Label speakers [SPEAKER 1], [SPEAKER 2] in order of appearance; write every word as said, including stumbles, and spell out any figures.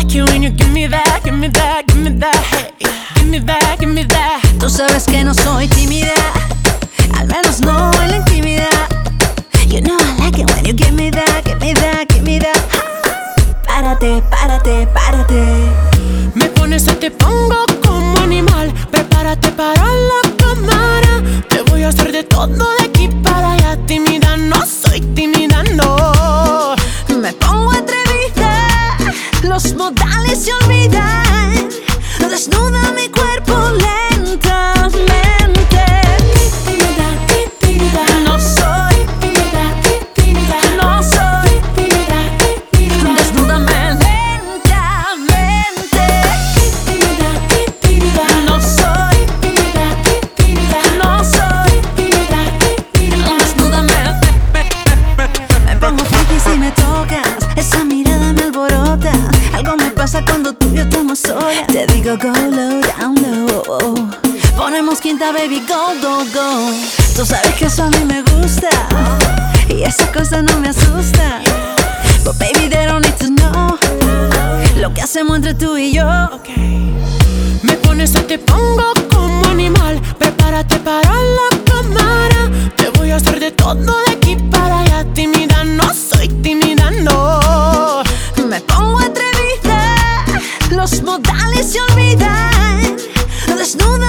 [SPEAKER 1] like it when you give me that, give me that, give me that, hey. Give me that, give me that.
[SPEAKER 2] Tú sabes que no soy tímida, al menos no en la intimidad. You know I like it when you give me that, give me that, give me that. Párate, párate, párate.
[SPEAKER 1] Me pones y te pongo como animal. Prepárate para la cámara. Te voy a hacer de todo de aquí para allá. Tímida no soy, tímida no.
[SPEAKER 2] Me pongo atrevida, los modales se olvidan. Desnuda mi cuerpo lentamente.
[SPEAKER 1] Tímida, tímida,
[SPEAKER 2] No soy
[SPEAKER 1] tímida, tímida,
[SPEAKER 2] No soy
[SPEAKER 1] tímida, tímida,
[SPEAKER 2] Desnúdame lentamente.
[SPEAKER 1] tímida, tímida,
[SPEAKER 2] No soy
[SPEAKER 1] tímida, tímida,
[SPEAKER 2] No soy
[SPEAKER 1] tímida, tímida.
[SPEAKER 2] Desnúdame. Me pongo freaky si me tocas. Esa mirada me alborota. Algo me pasa cuando tú y yo estamos solas. Te digo go low, down low. Ponemos quinta, baby, go, go, go. Tú sabes que eso a mí me gusta y esa cosa no me asusta. But baby, they don't need to know lo que hacemos entre tú y yo.
[SPEAKER 1] Me pones y te pongo como animal. Prepárate para la cámara. Te voy a hacer de todo de aquí para allá. Tímida no soy, tímida no.
[SPEAKER 2] Me pongo atrevida, los modales se olvidan. Desnuda